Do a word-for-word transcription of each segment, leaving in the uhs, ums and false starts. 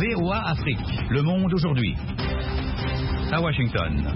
V O A Afrique, Le Monde aujourd'hui. À Washington.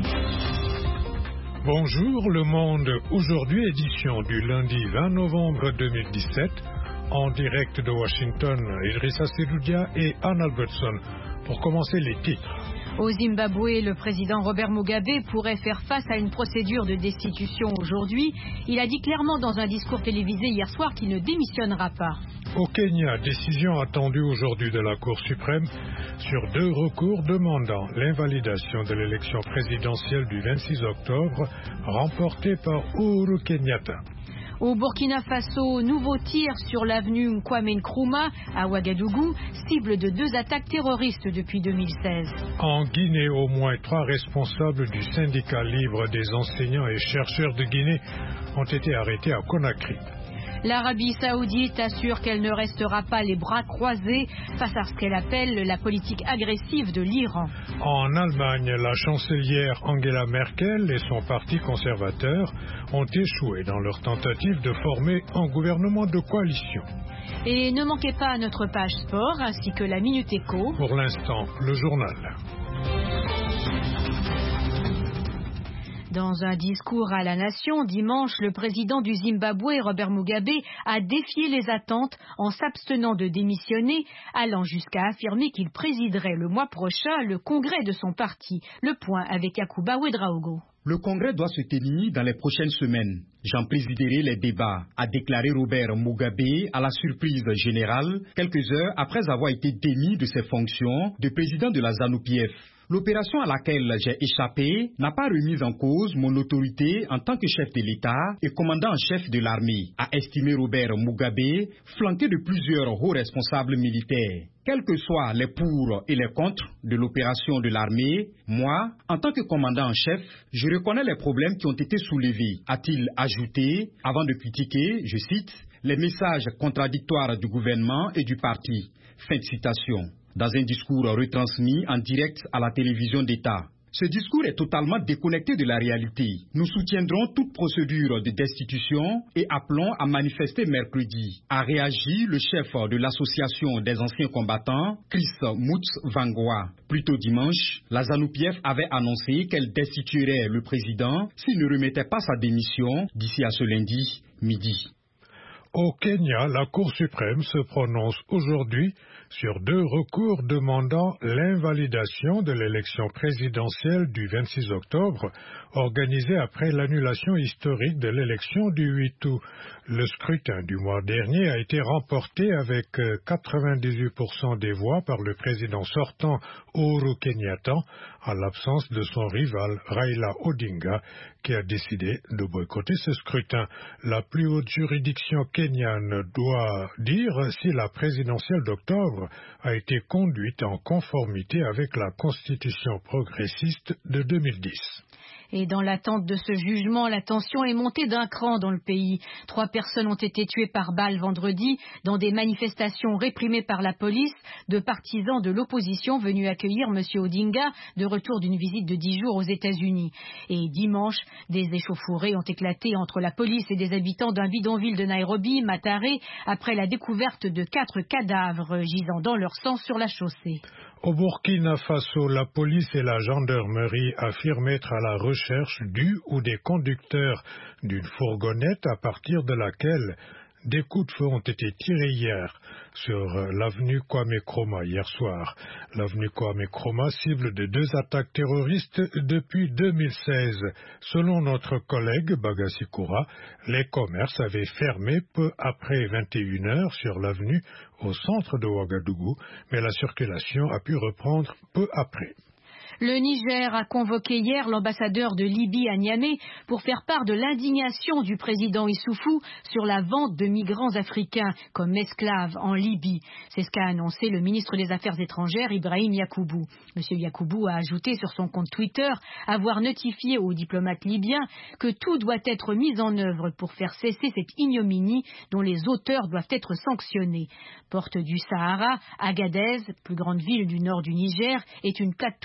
Bonjour, Le Monde aujourd'hui, édition du lundi vingt novembre deux mille dix-sept. En direct de Washington, Idrissa Seloudia et Anne Albertson. Pour commencer, les titres. Au Zimbabwe, le président Robert Mugabe pourrait faire face à une procédure de destitution aujourd'hui. Il a dit clairement dans un discours télévisé hier soir qu'il ne démissionnera pas. Au Kenya, décision attendue aujourd'hui de la Cour suprême sur deux recours demandant l'invalidation de l'élection présidentielle du vingt-six octobre remportée par Uhuru Kenyatta. Au Burkina Faso, nouveau tir sur l'avenue Kwame Nkrumah à Ouagadougou, cible de deux attaques terroristes depuis deux mille seize. En Guinée, au moins trois responsables du syndicat libre des enseignants et chercheurs de Guinée ont été arrêtés à Conakry. L'Arabie saoudite assure qu'elle ne restera pas les bras croisés face à ce qu'elle appelle la politique agressive de l'Iran. En Allemagne, la chancelière Angela Merkel et son parti conservateur ont échoué dans leur tentative de former un gouvernement de coalition. Et ne manquez pas notre page sport ainsi que la Minute Éco. Pour l'instant, le journal. Dans un discours à la nation, dimanche, le président du Zimbabwe, Robert Mugabe, a défié les attentes en s'abstenant de démissionner, allant jusqu'à affirmer qu'il présiderait le mois prochain le congrès de son parti. Le point avec Yacouba Ouedraogo. Le congrès doit se tenir dans les prochaines semaines. J'en présiderai les débats, a déclaré Robert Mugabe à la surprise générale, quelques heures après avoir été démis de ses fonctions de président de la ZANU P F. L'opération à laquelle j'ai échappé n'a pas remis en cause mon autorité en tant que chef de l'État et commandant en chef de l'armée, a estimé Robert Mugabe, flanqué de plusieurs hauts responsables militaires. Quels que soient les pour et les contre de l'opération de l'armée, moi, en tant que commandant en chef, je reconnais les problèmes qui ont été soulevés, a-t-il ajouté, avant de critiquer, je cite, les messages contradictoires du gouvernement et du parti. Fin de citation. Dans un discours retransmis en direct à la télévision d'État. Ce discours est totalement déconnecté de la réalité. Nous soutiendrons toute procédure de destitution et appelons à manifester mercredi. A réagi le chef de l'association des anciens combattants, Chris Mutsvangwa. Plus tôt dimanche, la ZANU P F avait annoncé qu'elle destituerait le président s'il ne remettait pas sa démission d'ici à ce lundi midi. Au Kenya, la Cour suprême se prononce aujourd'hui sur deux recours demandant l'invalidation de l'élection présidentielle du vingt-six octobre, organisée après l'annulation historique de l'élection du huit août. Le scrutin du mois dernier a été remporté avec quatre-vingt-dix-huit pour cent des voix par le président sortant Uhuru Kenyatta, en l'absence de son rival Raila Odinga, qui a décidé de boycotter ce scrutin. La plus haute juridiction kenyane doit dire si la présidentielle d'octobre a été conduite en conformité avec la Constitution progressiste de deux mille dix. Et dans l'attente de ce jugement, la tension est montée d'un cran dans le pays. Trois personnes ont été tuées par balles vendredi dans des manifestations réprimées par la police de partisans de l'opposition venus accueillir M. Odinga de retour d'une visite de dix jours aux États-Unis. Et dimanche, des échauffourées ont éclaté entre la police et des habitants d'un bidonville de Nairobi, Mathare, après la découverte de quatre cadavres gisant dans leur sang sur la chaussée. Au Burkina Faso, la police et la gendarmerie affirment être à la recherche du ou des conducteurs d'une fourgonnette à partir de laquelle des coups de feu ont été tirés hier sur l'avenue Kwame Nkrumah hier soir. L'avenue Kwame Nkrumah cible de deux attaques terroristes depuis deux mille seize. Selon notre collègue Bagassi Koura, les commerces avaient fermé peu après vingt et une heures sur l'avenue au centre de Ouagadougou, mais la circulation a pu reprendre peu après. Le Niger a convoqué hier l'ambassadeur de Libye à Niamey pour faire part de l'indignation du président Issoufou sur la vente de migrants africains comme esclaves en Libye. C'est ce qu'a annoncé le ministre des Affaires étrangères Ibrahim Yacoubou. Monsieur Yacoubou a ajouté sur son compte Twitter avoir notifié aux diplomates libyens que tout doit être mis en œuvre pour faire cesser cette ignominie dont les auteurs doivent être sanctionnés. Porte du Sahara, Agadez, plus grande ville du nord du Niger, est une plaque tournante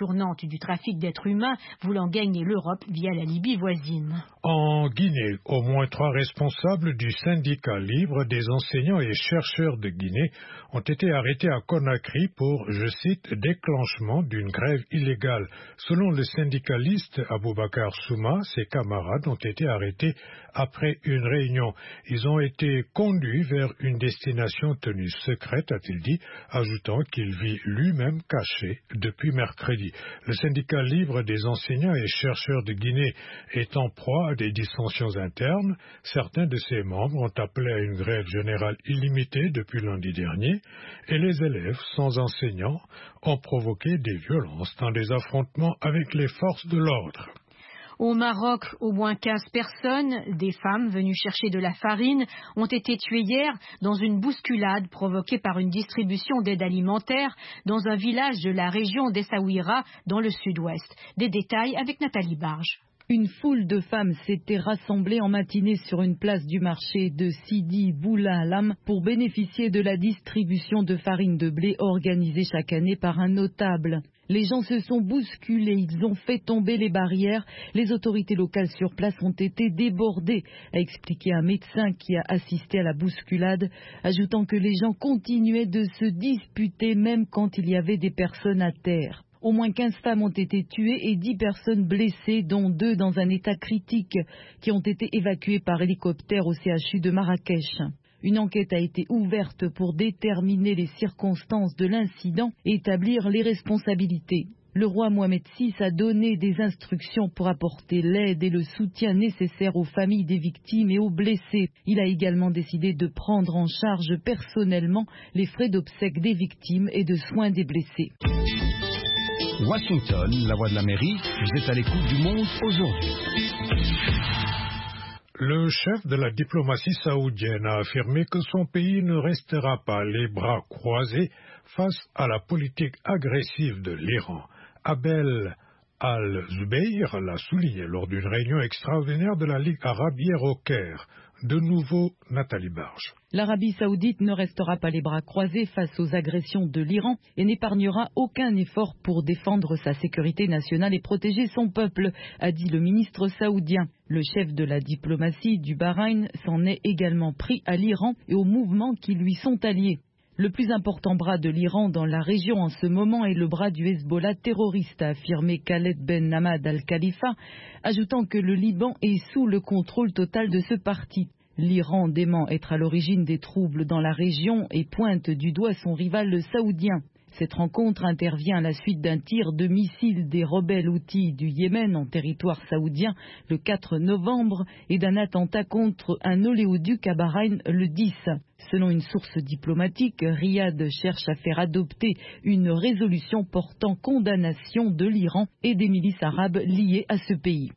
du trafic d'êtres humains, voulant gagner l'Europe via la Libye voisine. En Guinée, au moins trois responsables du syndicat libre des enseignants et chercheurs de Guinée ont été arrêtés à Conakry pour, je cite, déclenchement d'une grève illégale. Selon le syndicaliste Aboubacar Souma, ses camarades ont été arrêtés après une réunion. Ils ont été conduits vers une destination tenue secrète, a-t-il dit, ajoutant qu'il vit lui-même caché depuis mercredi. Le syndicat libre des enseignants et chercheurs de Guinée est en proie à des dissensions internes. Certains de ses membres ont appelé à une grève générale illimitée depuis lundi dernier et les élèves sans enseignants ont provoqué des violences dans des affrontements avec les forces de l'ordre. Au Maroc, au moins quinze personnes, des femmes venues chercher de la farine, ont été tuées hier dans une bousculade provoquée par une distribution d'aide alimentaire dans un village de la région d'Essaouira, dans le sud-ouest. Des détails avec Nathalie Barge. Une foule de femmes s'était rassemblée en matinée sur une place du marché de Sidi Boulalam pour bénéficier de la distribution de farine de blé organisée chaque année par un notable. Les gens se sont bousculés, ils ont fait tomber les barrières. Les autorités locales sur place ont été débordées, a expliqué un médecin qui a assisté à la bousculade, ajoutant que les gens continuaient de se disputer même quand il y avait des personnes à terre. Au moins quinze femmes ont été tuées et dix personnes blessées, dont deux dans un état critique, qui ont été évacuées par hélicoptère au C H U de Marrakech. Une enquête a été ouverte pour déterminer les circonstances de l'incident et établir les responsabilités. Le roi Mohamed six a donné des instructions pour apporter l'aide et le soutien nécessaires aux familles des victimes et aux blessés. Il a également décidé de prendre en charge personnellement les frais d'obsèques des victimes et de soins des blessés. Washington, la voix de l'Amérique, vous êtes à l'écoute du monde aujourd'hui. Le chef de la diplomatie saoudienne a affirmé que son pays ne restera pas les bras croisés face à la politique agressive de l'Iran. Abel Al-Zubayr l'a souligné lors d'une réunion extraordinaire de la Ligue arabe hier au Caire. De nouveau, Nathalie Barge. L'Arabie saoudite ne restera pas les bras croisés face aux agressions de l'Iran et n'épargnera aucun effort pour défendre sa sécurité nationale et protéger son peuple, a dit le ministre saoudien. Le chef de la diplomatie du Bahreïn s'en est également pris à l'Iran et aux mouvements qui lui sont alliés. Le plus important bras de l'Iran dans la région en ce moment est le bras du Hezbollah terroriste, a affirmé Khaled Ben Hamad al-Khalifa, ajoutant que le Liban est sous le contrôle total de ce parti. L'Iran dément être à l'origine des troubles dans la région et pointe du doigt son rival saoudien. Cette rencontre intervient à la suite d'un tir de missiles des rebelles houthis du Yémen en territoire saoudien le quatre novembre et d'un attentat contre un oléoduc à Bahreïn le dix. Selon une source diplomatique, Riyad cherche à faire adopter une résolution portant condamnation de l'Iran et des milices arabes liées à ce pays.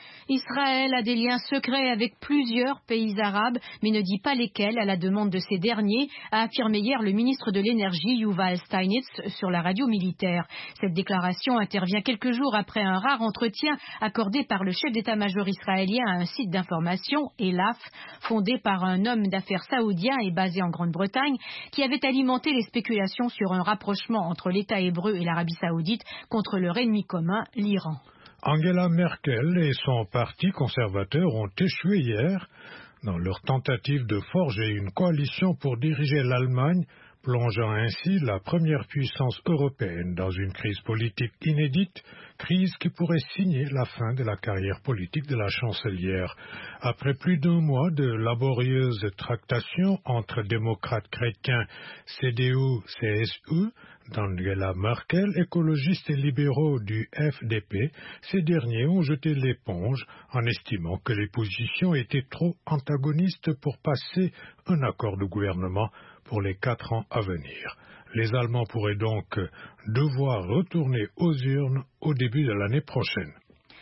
Israël a des liens secrets avec plusieurs pays arabes, mais ne dit pas lesquels à la demande de ces derniers, a affirmé hier le ministre de l'Énergie, Yuval Steinitz, sur la radio militaire. Cette déclaration intervient quelques jours après un rare entretien accordé par le chef d'état-major israélien à un site d'information, Elaf, fondé par un homme d'affaires saoudien et basé en Grande-Bretagne, qui avait alimenté les spéculations sur un rapprochement entre l'État hébreu et l'Arabie saoudite contre leur ennemi commun, l'Iran. Angela Merkel et son parti conservateur ont échoué hier dans leur tentative de forger une coalition pour diriger l'Allemagne, plongeant ainsi la première puissance européenne dans une crise politique inédite, crise qui pourrait signer la fin de la carrière politique de la chancelière. Après plus d'un mois de laborieuses tractations entre démocrates chrétiens, C D U C S U, d'Angela Merkel, écologistes et libéraux du F D P, ces derniers ont jeté l'éponge en estimant que les positions étaient trop antagonistes pour passer un accord de gouvernement pour les quatre ans à venir. Les Allemands pourraient donc devoir retourner aux urnes au début de l'année prochaine.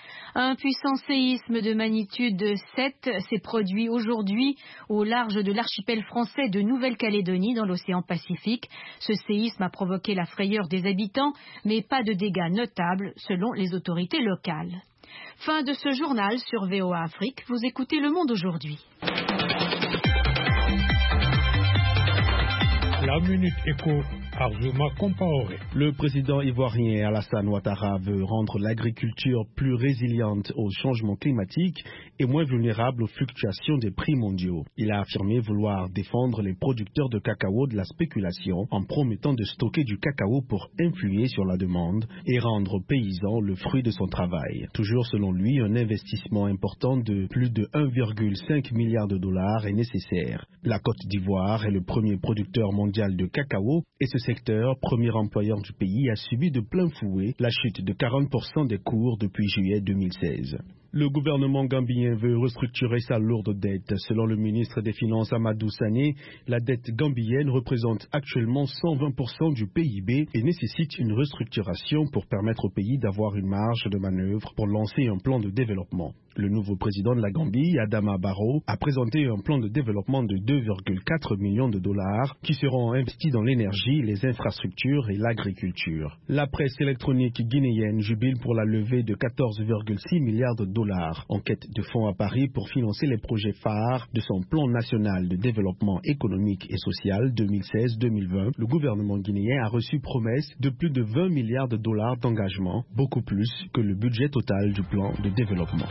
Un puissant séisme de magnitude sept s'est produit aujourd'hui au large de l'archipel français de Nouvelle-Calédonie dans l'océan Pacifique. Ce séisme a provoqué la frayeur des habitants, mais pas de dégâts notables selon les autorités locales. Fin de ce journal sur V O A Afrique. Vous écoutez Le Monde aujourd'hui. La Minute Éco Arzouma Compaoré. Le président ivoirien Alassane Ouattara veut rendre l'agriculture plus résiliente au changement climatique et moins vulnérable aux fluctuations des prix mondiaux. Il a affirmé vouloir défendre les producteurs de cacao de la spéculation en promettant de stocker du cacao pour influer sur la demande et rendre aux paysans le fruit de son travail. Toujours selon lui, un investissement important de plus de un virgule cinq milliard de dollars est nécessaire. La Côte d'Ivoire est le premier producteur mondial de cacao et ce secteur, premier employeur du pays, a subi de plein fouet la chute de quarante pour cent des cours depuis juillet deux mille seize. Le gouvernement gambien veut restructurer sa lourde dette. Selon le ministre des Finances Amadou Sané, la dette gambienne représente actuellement cent vingt pour cent du P I B et nécessite une restructuration pour permettre au pays d'avoir une marge de manœuvre pour lancer un plan de développement. Le nouveau président de la Gambie, Adama Barrow, a présenté un plan de développement de deux virgule quatre millions de dollars qui seront investis dans l'énergie, les infrastructures et l'agriculture. La presse électronique guinéenne jubile pour la levée de quatorze virgule six milliards de dollars en quête de fonds à Paris pour financer les projets phares de son plan national de développement économique et social deux mille seize deux mille vingt. Le gouvernement guinéen a reçu promesse de plus de vingt milliards de dollars d'engagement, beaucoup plus que le budget total du plan de développement.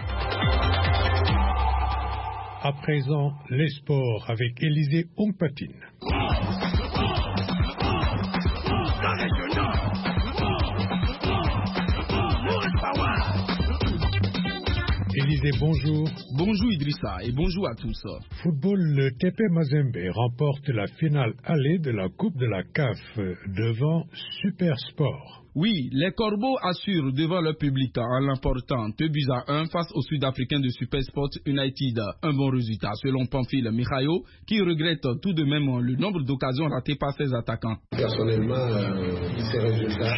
À présent, les sports avec Élisée Ongpatine. Élisée, bonjour. Bonjour Idrissa et bonjour à tous. Football, le T P Mazembe remporte la finale allée de la Coupe de la C A F devant Super Sport. Oui, les Corbeaux assurent devant leur public en l'emportant deux buts à un face aux Sud-Africains de Supersport United. Un bon résultat selon Pamphile Mihayo qui regrette tout de même le nombre d'occasions ratées par ses attaquants. Personnellement, euh, ces résultats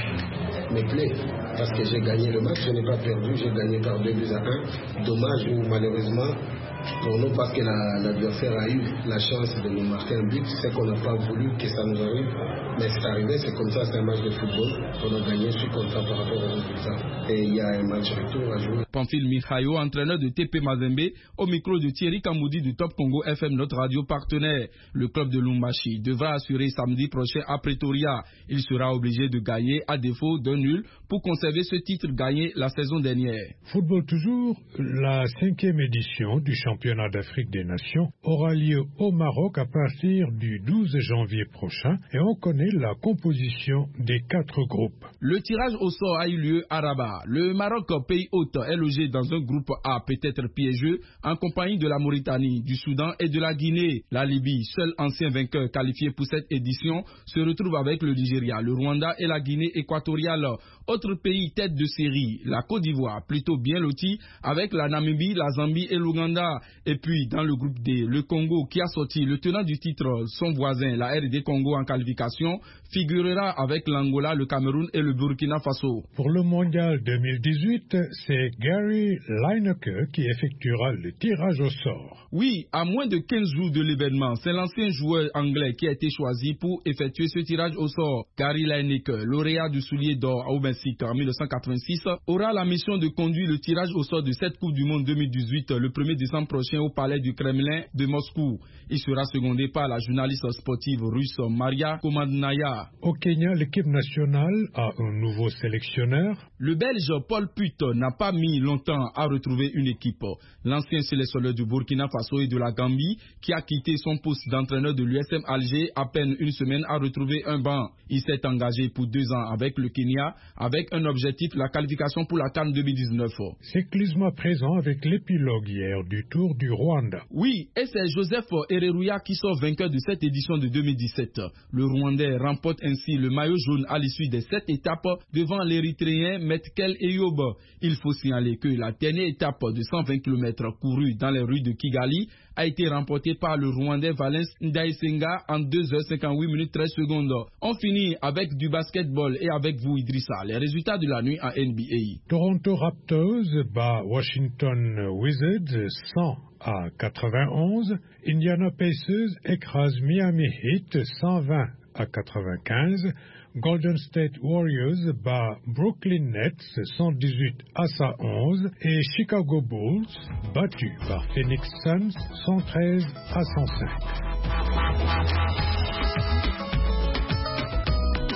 me plaisent parce que j'ai gagné le match, je n'ai pas perdu, j'ai gagné par deux buts à un. Dommage ou malheureusement pour nous parce que la, l'adversaire a eu la chance de nous marquer un but, c'est qu'on n'a pas voulu que ça nous arrive, mais c'est arrivé, c'est comme ça, c'est un match de football, on a gagné, je suis content par rapport au résultat et il y a un match retour à jouer. Pamphile Mihayo, entraîneur de T P Mazembe, au micro de Thierry Kamoudi du Top Congo F M, notre radio partenaire. Le club de Lumbashi devra assurer samedi prochain à Pretoria. Il sera obligé de gagner à défaut d'un nul pour conserver ce titre gagné la saison dernière. Football toujours, la cinquième édition du championnat d'Afrique des Nations aura lieu au Maroc à partir du douze janvier prochain et on connaît la composition des quatre groupes. Le tirage au sort a eu lieu à Rabat. Le Maroc, pays hôte, est logé dans un groupe A peut-être piégeux en compagnie de la Mauritanie, du Soudan et de la Guinée. La Libye, seul ancien vainqueur qualifié pour cette édition, se retrouve avec le Nigeria, le Rwanda et la Guinée équatoriale. Autre pays tête de série, la Côte d'Ivoire, plutôt bien lotie avec la Namibie, la Zambie et l'Ouganda. Et puis dans le groupe D, le Congo qui a sorti le tenant du titre, son voisin, la R D Congo en qualification, figurera avec l'Angola, le Cameroun et le Burkina Faso. Pour le mondial deux mille dix-huit, c'est Gary Lineker qui effectuera le tirage au sort. Oui, à moins de quinze jours de l'événement, c'est l'ancien joueur anglais qui a été choisi pour effectuer ce tirage au sort. Gary Lineker, lauréat du soulier d'or au Mexique en mille neuf cent quatre-vingt-six, aura la mission de conduire le tirage au sort de cette Coupe du Monde deux mille dix-huit le premier décembre prochain au palais du Kremlin de Moscou. Il sera secondé par la journaliste sportive russe Maria Komandnaya. Au Kenya, l'équipe nationale a un nouveau sélectionneur. Le Belge Paul Putte n'a pas mis longtemps à retrouver une équipe. L'ancien sélectionneur du Burkina Faso et de la Gambie, qui a quitté son poste d'entraîneur de l'U S M Alger à peine une semaine, a retrouvé un banc. Il s'est engagé pour deux ans avec le Kenya, avec un objectif, la qualification pour la CAN deux mille dix-neuf. Cyclisme à présent avec l'épilogue hier du Tour du Rwanda. Oui, et c'est Joseph Ereruya qui sort vainqueur de cette édition de deux mille dix-sept. Le Rwandais remporte ainsi le maillot jaune à l'issue des sept étapes devant l'Érythréen Metkel Eyob. Il faut signaler que la dernière étape de cent vingt kilomètres courue dans les rues de Kigali a été remportée par le Rwandais Valens Ndayisenga en deux heures cinquante-huit minutes treize secondes. On finit avec du basketball et avec vous Idrissa, les résultats de la nuit en N B A. Toronto Raptors bat Washington Wizards cent à quatre-vingt-onze. Indiana Pacers écrase Miami Heat cent vingt à quatre-vingt-quinze. Golden State Warriors bat Brooklyn Nets cent dix-huit à cent onze et Chicago Bulls battu par Phoenix Suns cent treize à cent cinq.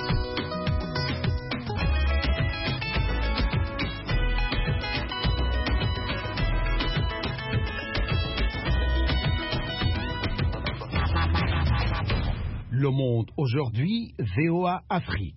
Monde aujourd'hui, V O A Afrique.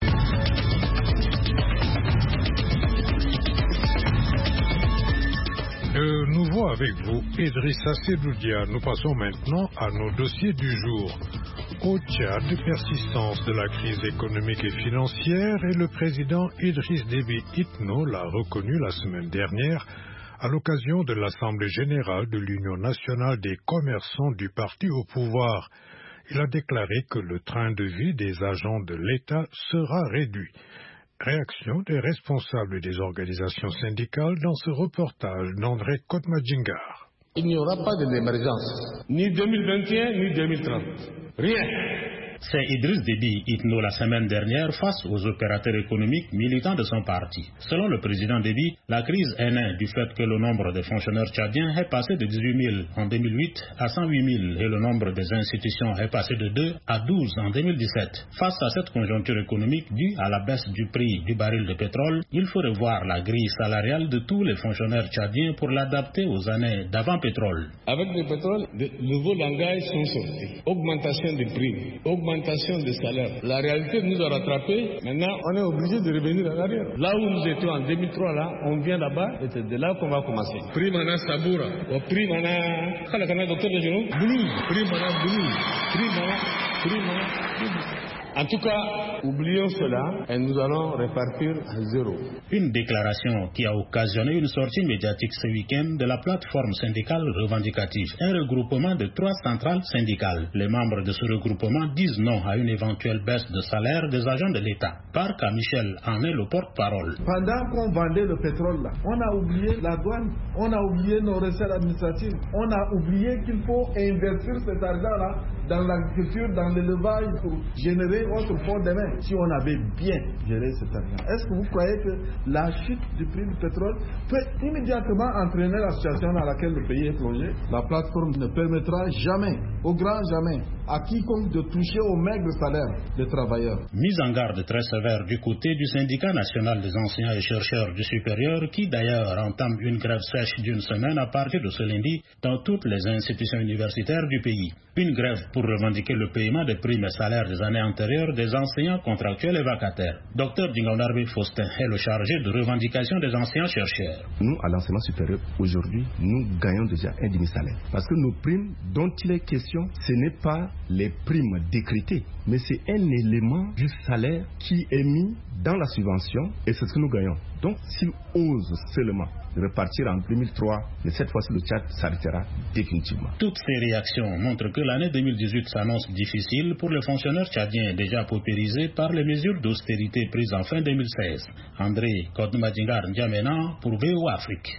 De nouveau avec vous, Idrissa Sedoudia. Nous passons maintenant à nos dossiers du jour. Au Tchad, persistance de la crise économique et financière, et le président Idriss Déby Itno l'a reconnu la semaine dernière à l'occasion de l'Assemblée générale de l'Union nationale des commerçants du parti au pouvoir. Il a déclaré que le train de vie des agents de l'État sera réduit. Réaction des responsables des organisations syndicales dans ce reportage d'André Kotmadjingar. Il n'y aura pas de l'émergence, ni deux mille vingt et un, ni deux mille trente. Rien. C'est Idriss Déby Itno la semaine dernière face aux opérateurs économiques militants de son parti. Selon le président Déby, la crise est née du fait que le nombre de fonctionnaires tchadiens est passé de dix-huit mille en deux mille huit à cent huit mille et le nombre des institutions est passé de deux à douze en deux mille dix-sept. Face à cette conjoncture économique due à la baisse du prix du baril de pétrole, il faut revoir la grille salariale de tous les fonctionnaires tchadiens pour l'adapter aux années d'avant pétrole. Avec le pétrole, de nouveaux langages sont sortis. Augmentation des prix, augmentation des salaires. La réalité nous a rattrapés. Maintenant, on est obligé de revenir en arrière. Là où nous étions en deux mille trois, là, on vient là-bas et c'est de là qu'on va commencer. Prix mana saboura, au prix mana, quand on a docteur de genoux, blues, prix mana blues, prix mana, prix mana, blues. En tout cas, oublions cela et nous allons repartir à zéro. Une déclaration qui a occasionné une sortie médiatique ce week-end de la plateforme syndicale revendicative, un regroupement de trois centrales syndicales. Les membres de ce regroupement disent non à une éventuelle baisse de salaire des agents de l'État. Parc à Michel en est le porte-parole. Pendant qu'on vendait le pétrole là, on a oublié la douane, on a oublié nos recettes administratives, on a oublié qu'il faut investir cet argent-là dans l'agriculture, dans l'élevage pour générer autre fond demain. Si on avait bien géré cet argent, est-ce que vous croyez que la chute du prix du pétrole peut immédiatement entraîner la situation dans laquelle le pays est plongé? La plateforme ne permettra jamais, au grand jamais, à quiconque de toucher au maigre salaire des travailleurs. Mise en garde très sévère du côté du syndicat national des enseignants et chercheurs du supérieur qui d'ailleurs entame une grève sèche d'une semaine à partir de ce lundi dans toutes les institutions universitaires du pays. Une grève pour revendiquer le paiement des primes et salaires des années antérieures des enseignants contractuels et vacataires. Docteur Dingondarbi Faustin est le chargé de revendication des enseignants-chercheurs. Nous, à l'enseignement supérieur, aujourd'hui, nous gagnons déjà un demi-salaire. Parce que nos primes dont il est question, ce n'est pas les primes décrétées, mais c'est un élément du salaire qui est mis dans la subvention et c'est ce que nous gagnons. Donc, s'ils osent seulement repartir en deux mille trois, mais cette fois-ci le Tchad s'arrêtera définitivement. Toutes ces réactions montrent que l'année deux mille dix-huit s'annonce difficile pour les fonctionnaires tchadiens déjà paupérisés par les mesures d'austérité prises en fin deux mille seize. André Kodmadjingar N'Djamena pour V O A Afrique.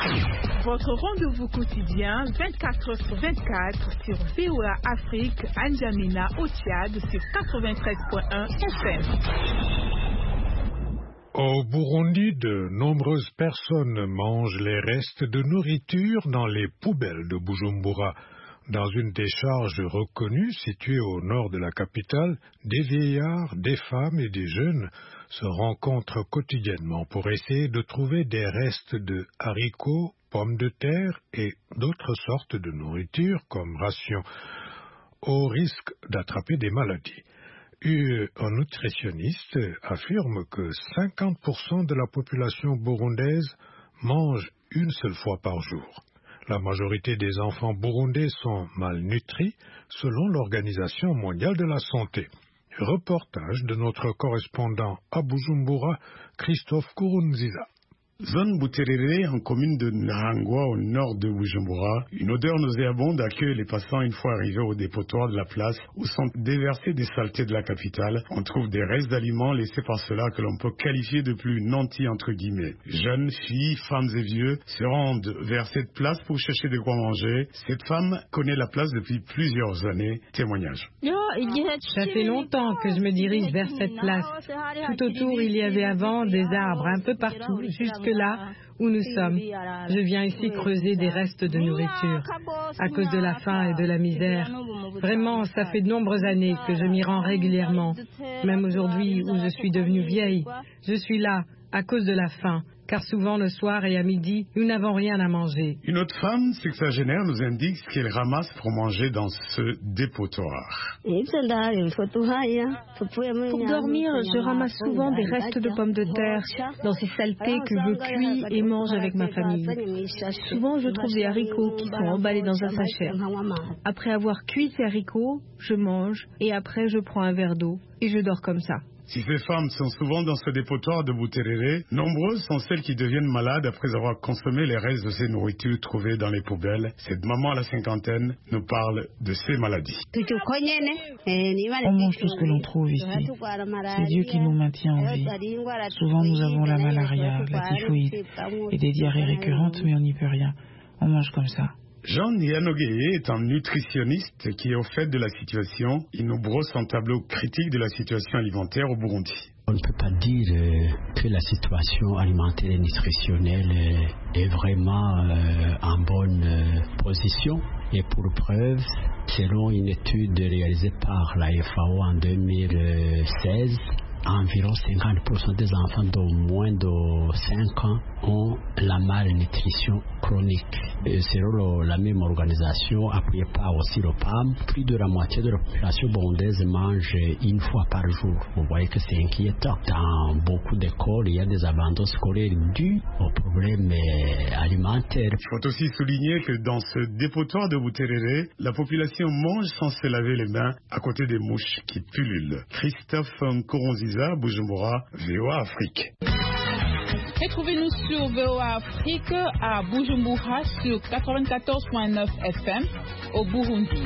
Votre rendez-vous quotidien vingt-quatre heures sur vingt-quatre sur V O A Afrique, N'Djamena au Tchad sur quatre-vingt-treize point un F M. Au Burundi, de nombreuses personnes mangent les restes de nourriture dans les poubelles de Bujumbura. Dans une décharge reconnue située au nord de la capitale, des vieillards, des femmes et des jeunes se rencontrent quotidiennement pour essayer de trouver des restes de haricots, pommes de terre et d'autres sortes de nourriture comme rations, au risque d'attraper des maladies. Un nutritionniste affirme que cinquante pour cent de la population burundaise mange une seule fois par jour. La majorité des enfants burundais sont malnutris selon l'Organisation mondiale de la santé. Reportage de notre correspondant à Bujumbura, Christophe Kurunziza. Zone Bouterere, en commune de Nahangwa, au nord de Bujumbura, une odeur nauséabonde accueille les passants une fois arrivés au dépotoir de la place où sont déversées des saletés de la capitale. On trouve des restes d'aliments laissés par ceux-là que l'on peut qualifier de plus nantis entre guillemets. Jeunes, filles, femmes et vieux se rendent vers cette place pour chercher de quoi manger. Cette femme connaît la place depuis plusieurs années. Témoignage. Ça fait longtemps que je me dirige vers cette place. Tout autour, il y avait avant des arbres un peu partout, jusque là où nous sommes. Je viens ici creuser des restes de nourriture à cause de la faim et de la misère. Vraiment, ça fait de nombreuses années que je m'y rends régulièrement. Même aujourd'hui où je suis devenue vieille, je suis là à cause de la faim, car souvent le soir et à midi, nous n'avons rien à manger. Une autre femme sexagénaire nous indique ce qu'elle ramasse pour manger dans ce dépotoir. Pour dormir, je ramasse souvent des restes de pommes de terre dans ces saletés que je cuis et mange avec ma famille. Souvent, je trouve des haricots qui sont emballés dans un sachet. Après avoir cuit ces haricots, je mange et après je prends un verre d'eau et je dors comme ça. Si ces femmes sont souvent dans ce dépotoir de Buterere, nombreuses sont celles qui deviennent malades après avoir consommé les restes de ces nourritures trouvées dans les poubelles. Cette maman à la cinquantaine nous parle de ces maladies. On mange tout ce que l'on trouve ici. C'est Dieu qui nous maintient en vie. Souvent nous avons la malaria, la typhoïde et des diarrhées récurrentes, mais on n'y peut rien. On mange comme ça. Jean Nianogeye est un nutritionniste qui est au fait de la situation. Il nous brosse un tableau critique de la situation alimentaire au Burundi. On ne peut pas dire euh, que la situation alimentaire et nutritionnelle est vraiment euh, en bonne euh, position. Et pour preuve, selon une étude réalisée par la F A O en deux mille seize, environ cinquante pour cent des enfants de moins de cinq ans ont la malnutrition chronique. Et selon la même organisation, appuyée par aussi le P A M, plus de la moitié de la population burundaise mange une fois par jour. Vous voyez que c'est inquiétant. Dans beaucoup d'écoles, il y a des abandons scolaires dus aux problèmes alimentaires. Il faut aussi souligner que dans ce dépotoir de Buterere, la population mange sans se laver les mains à côté des mouches qui pullulent. Christophe Nkoronziza, Bujumbura, V O A Afrique. Retrouvez-nous sur V O A Afrique à Bujumbura sur quatre-vingt-quatorze point neuf F M au Burundi.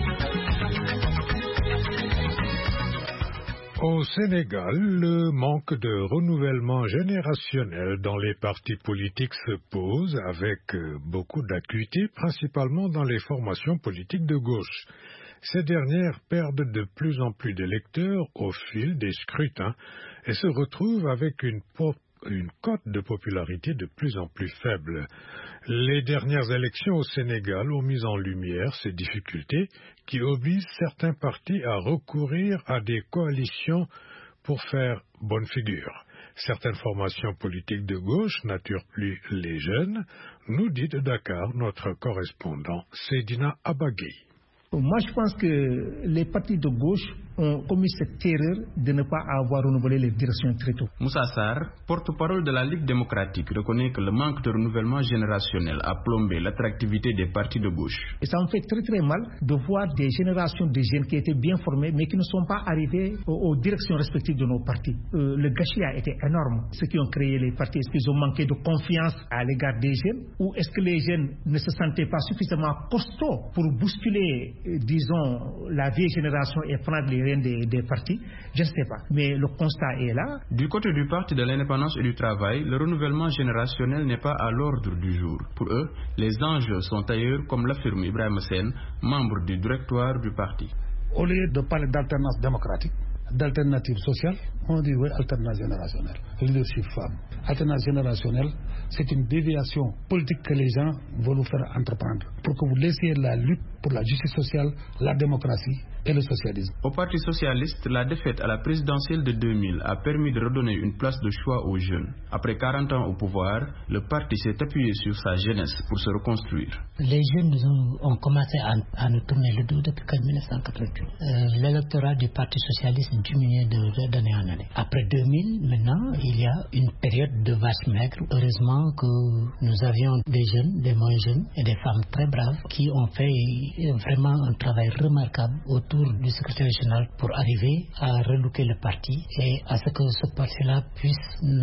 Au Sénégal, le manque de renouvellement générationnel dans les partis politiques se pose avec beaucoup d'acuité, principalement dans les formations politiques de gauche. Ces dernières perdent de plus en plus d'électeurs au fil des scrutins et se retrouvent avec une une cote de popularité de plus en plus faible. Les dernières élections au Sénégal ont mis en lumière ces difficultés qui obligent certains partis à recourir à des coalitions pour faire bonne figure. Certaines formations politiques de gauche n'attirent plus les jeunes, nous dit de Dakar notre correspondant Seydina Abagui. Moi, je pense que les partis de gauche ont commis cette erreur de ne pas avoir renouvelé les directions très tôt. Moussa Sarr, porte-parole de la Ligue démocratique, reconnaît que le manque de renouvellement générationnel a plombé l'attractivité des partis de gauche. Et ça me fait très très mal de voir des générations de jeunes qui étaient bien formés mais qui ne sont pas arrivés aux, aux directions respectives de nos partis. Euh, le gâchis a été énorme. Ceux qui ont créé les partis, est-ce qu'ils ont manqué de confiance à l'égard des jeunes ou est-ce que les jeunes ne se sentaient pas suffisamment costauds pour bousculer, disons, la vieille génération et prendre les rênes des, des partis? Je ne sais pas. Mais le constat est là. Du côté du Parti de l'indépendance et du travail, le renouvellement générationnel n'est pas à l'ordre du jour. Pour eux, les enjeux sont ailleurs, comme l'affirme Ibrahim Sen, membre du directoire du parti. Au lieu de parler d'alternance démocratique, d'alternative sociale, on dit oui, alternance générationnelle, leadership femme. Alternance générationnelle, c'est une déviation politique que les gens veulent vous faire entreprendre pour que vous laissiez la lutte pour la justice sociale, la démocratie et le socialisme. Au Parti socialiste, la défaite à la présidentielle de deux mille a permis de redonner une place de choix aux jeunes. Après quarante ans au pouvoir, le parti s'est appuyé sur sa jeunesse pour se reconstruire. Les jeunes ont, ont commencé à, à nous tourner le dos depuis mille neuf cent quatre-vingt-huit. Euh, l'électorat du Parti socialiste diminué d'année en année. Après deux mille, maintenant, il y a une période de vache maigre. Heureusement que nous avions des jeunes, des moins jeunes et des femmes très braves qui ont fait vraiment un travail remarquable autour du secrétaire général pour arriver à relooker le parti et à ce que ce parti-là puisse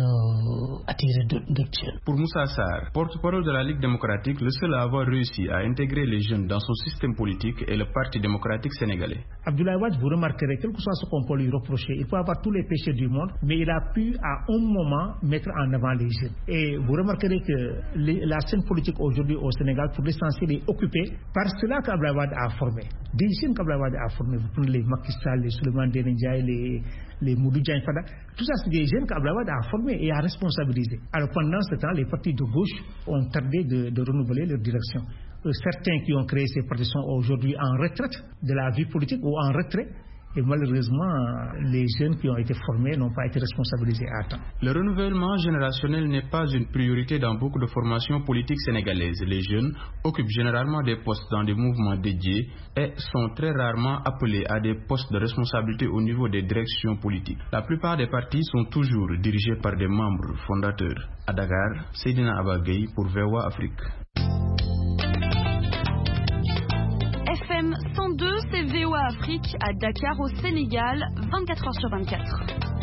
nous attirer d'autres jeunes. Pour Moussa Sarr, porte-parole de la Ligue démocratique, le seul à avoir réussi à intégrer les jeunes dans son système politique est le Parti démocratique sénégalais. Abdoulaye Wade, vous remarquerez, quel que soit ce qu'on peut lui reprocher, il peut avoir tous les péchés du monde, mais il a pu à un moment mettre en avant les jeunes. Et vous remarquerez que les, la scène politique aujourd'hui au Sénégal, pour l'essentiel, est occupée par cela qu'Abdoulaye Wade a formé. Des jeunes qu'Abdoulaye Wade a formés. Vous prenez les Macky Sall, les Souleymane Ndéné Ndiaye, les, les Modou Diagne Fada. Tout ça, c'est des jeunes qu'Abdoulaye Wade a formés et a responsabilisés. Alors pendant ce temps, les partis de gauche ont tardé de, de renouveler leur direction. Euh, certains qui ont créé ces partis sont aujourd'hui en retraite de la vie politique ou en retrait. Et malheureusement, les jeunes qui ont été formés n'ont pas été responsabilisés à temps. Le renouvellement générationnel n'est pas une priorité dans beaucoup de formations politiques sénégalaises. Les jeunes occupent généralement des postes dans des mouvements dédiés et sont très rarement appelés à des postes de responsabilité au niveau des directions politiques. La plupart des partis sont toujours dirigés par des membres fondateurs. À Dakar, Seydina Abagay pour V O A Afrique. F M cent deux, c'est V O A Afrique à Dakar au Sénégal, vingt-quatre heures sur vingt-quatre.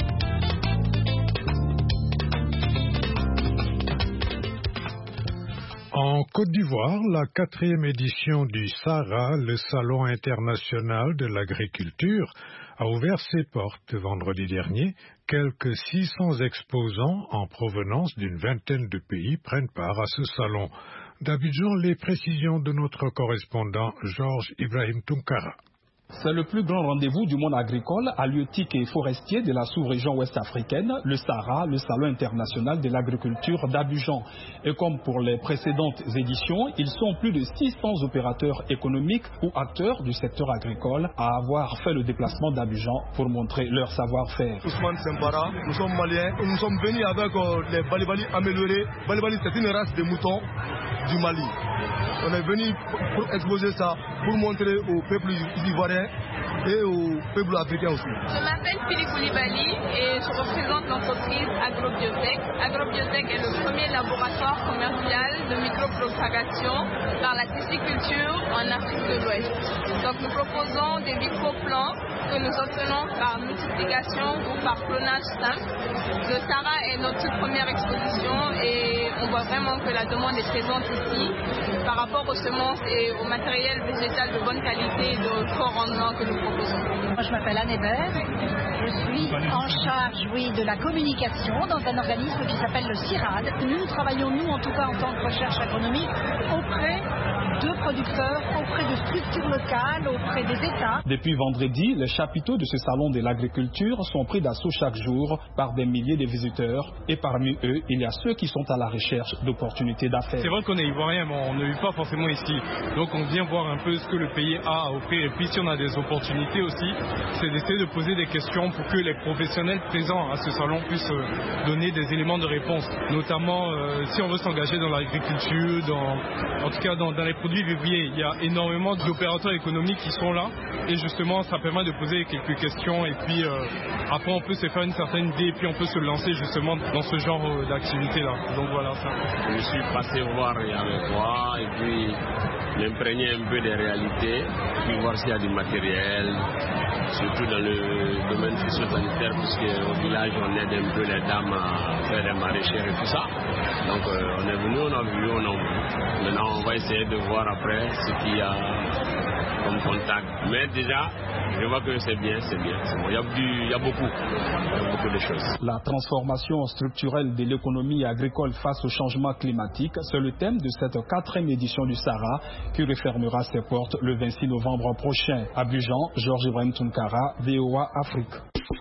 En Côte d'Ivoire, la quatrième édition du SARA, le Salon international de l'agriculture, a ouvert ses portes vendredi dernier. Quelques six cents exposants en provenance d'une vingtaine de pays prennent part à ce salon. D'Abidjan, les précisions de notre correspondant Georges Ibrahim Tunkara. C'est le plus grand rendez-vous du monde agricole, halieutique et forestier de la sous-région ouest-africaine, le SARA, le Salon international de l'agriculture d'Abidjan. Et comme pour les précédentes éditions, ils sont plus de six cents opérateurs économiques ou acteurs du secteur agricole à avoir fait le déplacement d'Abidjan pour montrer leur savoir-faire. Ousmane Sembara, nous sommes maliens, nous sommes venus avec euh, les balibali améliorés. Balibali, c'est une race de moutons du Mali. On est venu pour exposer ça, pour montrer au peuple ivoirien et au peuple africain aussi. Je m'appelle Philippe Koulibaly et je représente l'entreprise Agrobiotech. Agrobiotech est le premier laboratoire commercial de micropropagation par la pisciculture en Afrique de l'Ouest. Donc nous proposons des microplants que nous obtenons par multiplication ou par clonage simple. Le SARA est notre toute première exposition et on voit vraiment que la demande est présente ici par rapport aux semences et au matériel végétal de bonne qualité et de fort rendement que nous proposons. Moi je m'appelle Anne Hébert, je suis en charge oui, de la communication dans un organisme qui s'appelle le CIRAD. Nous travaillons, nous en tout cas en tant que recherche agronomique, auprès de producteurs, auprès de structures locales, auprès des États. Depuis vendredi, les chapiteaux de ce salon de l'agriculture sont pris d'assaut chaque jour par des milliers de visiteurs et parmi eux, il y a ceux qui sont à la recherche d'opportunités d'affaires. C'est vrai qu'on est ivoirien, mais on ne vit pas forcément ici. Donc on vient voir un peu ce que le pays a à offrir et puis si on a des opportunités aussi, c'est d'essayer de poser des questions pour que les professionnels présents à ce salon puissent donner des éléments de réponse. Notamment euh, si on veut s'engager dans l'agriculture, dans, en tout cas dans, dans les produits vivriers, il y a énormément d'opérateurs économiques qui sont là et justement ça permet de poser quelques questions et puis euh, après on peut se faire une certaine idée et puis on peut se lancer justement dans ce genre d'activité là. Donc voilà ça. Je suis passé voir avec moi et puis m'imprégner un peu des réalités, puis voir s'il y a du matériel, surtout dans le domaine phytosanitaire, puisque au village on aide un peu les dames à faire des maraîchères et tout ça. Donc euh, on est venu, on a vu, on a vu. Maintenant on va essayer de voir après ce qu'il y a comme contact. Mais déjà, je vois que c'est bien, c'est bien. C'est bon. Il y a du, il y a beaucoup, il y a beaucoup de choses. La transformation structurelle de l'économie agricole face au changement climatique, c'est le thème de cette quatrième édition du SARA qui refermera ses portes le vingt-six novembre prochain. Abidjan, Georges Ibrahim Tunkara, V O A Afrique.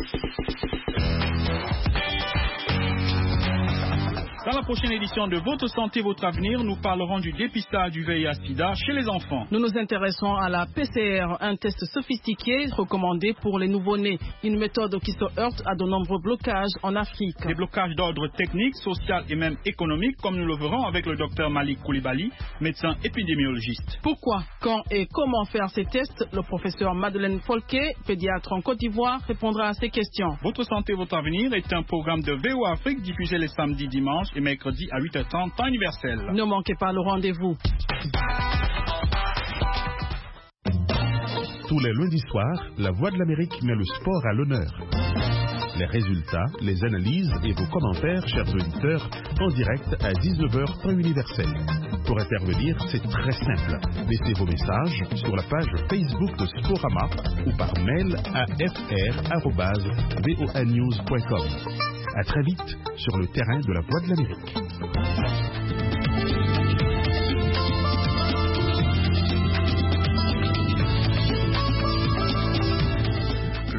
Dans la prochaine édition de Votre Santé, Votre Avenir, nous parlerons du dépistage du V I H-Sida chez les enfants. Nous nous intéressons à la P C R, un test sophistiqué recommandé pour les nouveau-nés. Une méthode qui se heurte à de nombreux blocages en Afrique. Des blocages d'ordre technique, social et même économique, comme nous le verrons avec le docteur Malik Koulibaly, médecin épidémiologiste. Pourquoi, quand et comment faire ces tests? Le professeur Madeleine Folquet, pédiatre en Côte d'Ivoire, répondra à ces questions. Votre Santé, Votre Avenir est un programme de V O A Afrique diffusé les samedis, dimanches et mercredi à huit heures trente, temps universel. Ne manquez pas le rendez-vous. Tous les lundis soirs, La Voix de l'Amérique met le sport à l'honneur. Les résultats, les analyses et vos commentaires, chers auditeurs, en direct à dix-neuf heures, temps universel. Pour intervenir, c'est très simple. Laissez vos messages sur la page Facebook de Sporama ou par mail à f r arobase voa news point com. À très vite sur le terrain de La Voix de l'Amérique.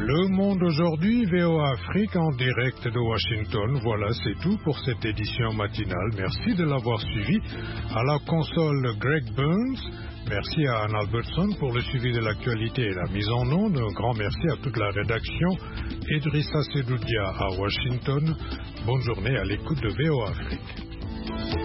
Le Monde aujourd'hui, V O A Afrique en direct de Washington. Voilà, c'est tout pour cette édition matinale. Merci de l'avoir suivi. À la console, Greg Burns. Merci à Anne Albertson pour le suivi de l'actualité et la mise en onde. Un grand merci à toute la rédaction. Idrissa Sedoudia à Washington. Bonne journée à l'écoute de V O A Afrique.